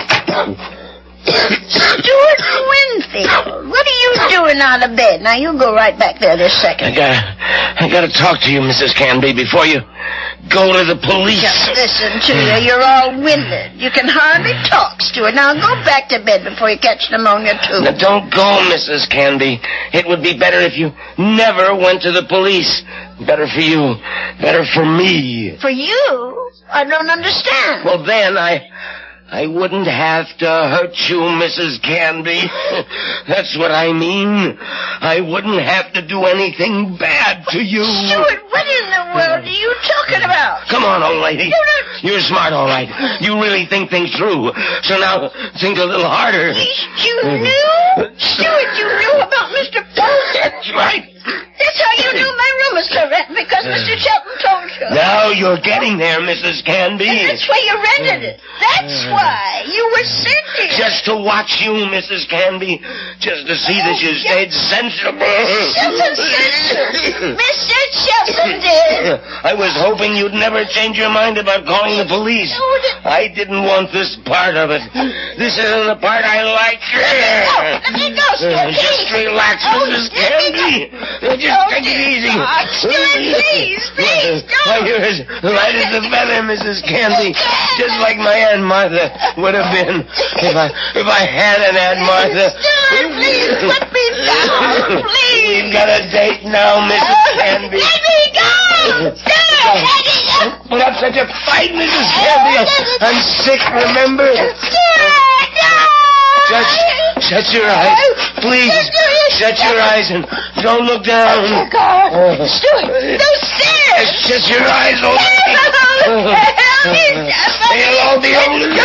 Speaker 14: Stuart Winfield, what are you doing out of bed? Now, you go right back there this second.
Speaker 16: I gotta, I gotta talk to you, Missus Canby, before you go to the police.
Speaker 14: Just listen to you. You're all winded. You can hardly talk, Stuart. Now, go back to bed before you catch pneumonia, too.
Speaker 16: Now, don't go, Missus Canby. It would be better if you never went to the police. Better for you. Better for me.
Speaker 14: For you? I don't understand.
Speaker 16: Well, then, I... I wouldn't have to hurt you, Missus Canby. That's what I mean. I wouldn't have to do anything bad to you.
Speaker 14: Stuart, what in the world are you talking about?
Speaker 16: Come on, old lady. You're smart, all right. You really think things through. So now, think a little harder.
Speaker 14: You knew? Stuart, you knew about Mister Paulson?
Speaker 16: That's right.
Speaker 14: That's how you knew my room was to rent, because Mister Shelton told you.
Speaker 16: Now you're getting there, Missus Canby.
Speaker 14: And that's why you rented it. That's why. You were sent here.
Speaker 16: Just to watch you, Missus Canby. Just to see that you stayed sensible.
Speaker 14: Shelton did. Mister Shelton did.
Speaker 16: I was hoping you'd never change your mind about calling the police. I didn't want this part of it. This isn't the part I like.
Speaker 14: Let me go, Stuart.
Speaker 16: Just relax, Missus Canby. Just take it easy.
Speaker 14: Stuart, please, please, don't.
Speaker 16: Why, you're as light as a feather, Missus Canby. Just like my Aunt Martha would have been if I if I had an Aunt Martha.
Speaker 14: Stuart, please, put me down, please.
Speaker 16: We've got a date now, Missus Canby.
Speaker 14: Let me go. Stuart, let me go.
Speaker 16: Put up such a fight, Missus Canby. I'm sick, remember?
Speaker 14: Stuart, no.
Speaker 16: Just shut your eyes. Please, shut your eyes and don't look down.
Speaker 14: Oh, God. Oh. Stuart, those stairs.
Speaker 16: Shut your eyes, old lady. They'll all be over.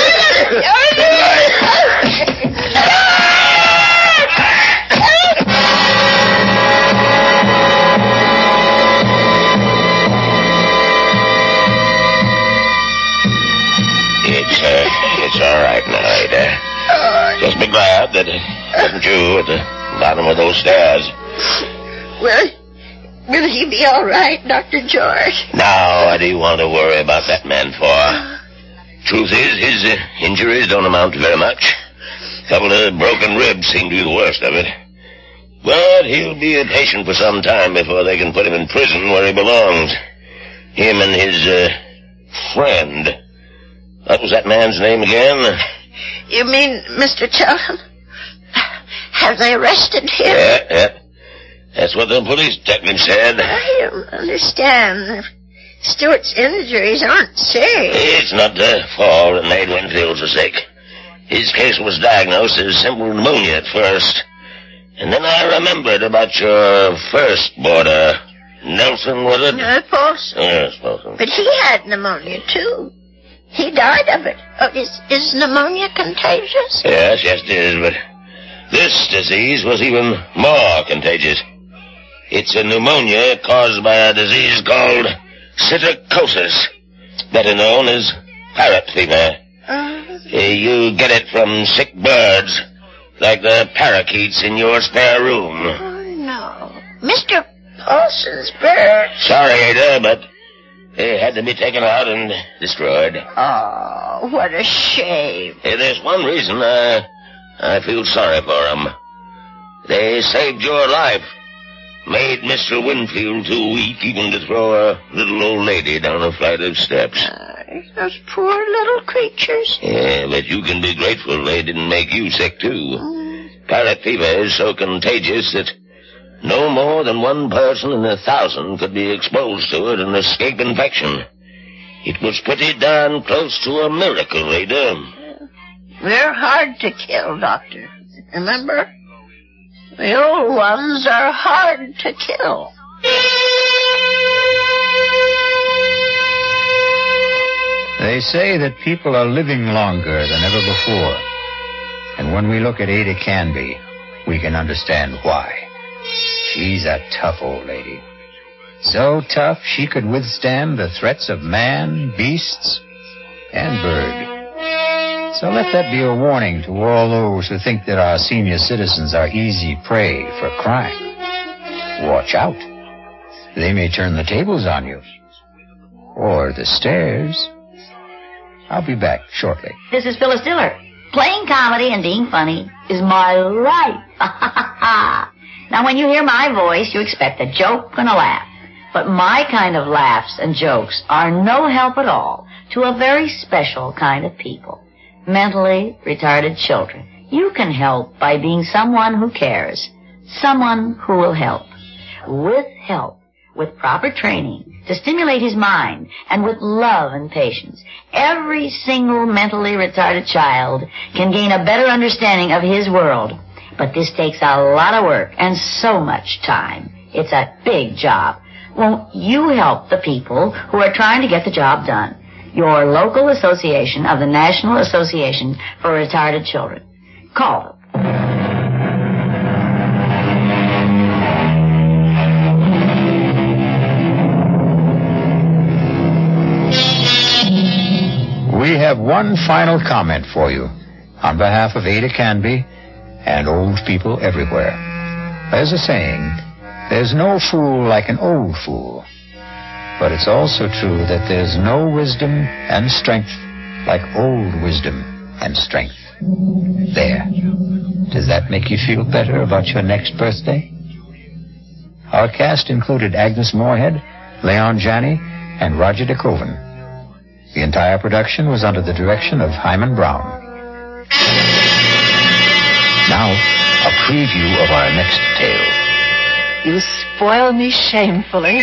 Speaker 16: It's, uh, it's all right now, Ada. Just be glad that it wasn't you at the bottom of those stairs.
Speaker 14: Will, will he be all right, Doctor George?
Speaker 16: Now, what do you want to worry about that man for? Truth is, his uh, injuries don't amount to very much. A couple of broken ribs seem to be the worst of it. But he'll be a patient for some time before they can put him in prison where he belongs. Him and his, uh, friend. What was that man's name again?
Speaker 14: You mean Mister Chelton? Have they arrested him?
Speaker 16: Yeah, yeah. That's what the police detective said.
Speaker 14: I don't understand. Stuart's injuries aren't serious.
Speaker 16: It's not the fall that made Winfield so sick. His case was diagnosed as simple pneumonia at first. And then I remembered about your first boarder. Nelson, was it?
Speaker 14: No, Paulson.
Speaker 16: Yes, Paulson.
Speaker 14: But he had pneumonia, too. He died of it. Oh, is, is pneumonia contagious?
Speaker 16: Yes, yes, it is, but this disease was even more contagious. It's a pneumonia caused by a disease called psittacosis, better known as parrot fever. Uh, you get it from sick birds, like the parakeets in your spare room.
Speaker 14: Oh, no. Mister Paulson's bird.
Speaker 16: Sorry, Ada, but they had to be taken out and destroyed.
Speaker 14: Oh, what a shame.
Speaker 16: Hey, there's one reason I, I feel sorry for them. They saved your life. Made Mister Winfield too weak even to throw a little old lady down a flight of steps.
Speaker 14: Uh, those poor little creatures.
Speaker 16: Yeah, but you can be grateful they didn't make you sick, too. Mm. Parrot fever is so contagious that no more than one person in a thousand could be exposed to it and escape infection. It was pretty darn close to a miracle, Ada.
Speaker 14: They're hard to kill, Doctor. Remember? The old ones are hard to kill.
Speaker 8: They say that people are living longer than ever before. And when we look at Ada Canby, we can understand why. She's a tough old lady. So tough she could withstand the threats of man, beasts, and bird. So let that be a warning to all those who think that our senior citizens are easy prey for crime. Watch out. They may turn the tables on you. Or the stairs. I'll be back shortly.
Speaker 7: This is Phyllis Diller. Playing comedy and being funny is my life. Now, when you hear my voice, you expect a joke and a laugh. But my kind of laughs and jokes are no help at all to a very special kind of people. Mentally retarded children. You can help by being someone who cares. Someone who will help. With help. With proper training to stimulate his mind, and with love and patience, every single mentally retarded child can gain a better understanding of his world. But this takes a lot of work and so much time. It's a big job. Won't you help the people who are trying to get the job done? Your local association of the National Association for Retarded Children. Call them.
Speaker 8: We have one final comment for you on behalf of Ada Canby and old people everywhere. There's a saying, there's no fool like an old fool. But it's also true that there's no wisdom and strength like old wisdom and strength. There. Does that make you feel better about your next birthday? Our cast included Agnes Moorehead, Leon Janney, and Roger DeKoven. The entire production was under the direction of Hyman Brown. Now, a preview of our next tale.
Speaker 21: You spoil me shamefully.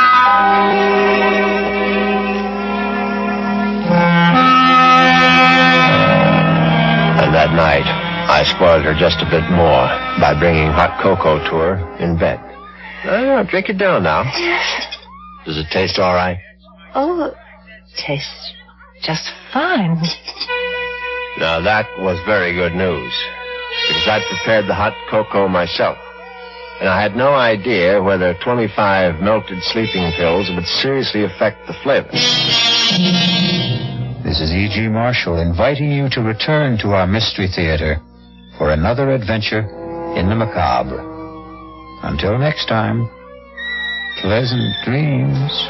Speaker 12: And that night, I spoiled her just a bit more by bringing hot cocoa to her in bed. Uh, drink it down now. Does it taste all right?
Speaker 21: Oh, tastes just fine.
Speaker 12: Now, that was very good news, because I'd prepared the hot cocoa myself, and I had no idea whether twenty-five melted sleeping pills would seriously affect the flavor.
Speaker 8: This is E G. Marshall inviting you to return to our Mystery Theater for another adventure in the macabre. Until next time, pleasant dreams.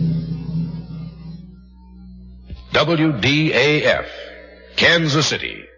Speaker 13: W D A F, Kansas City.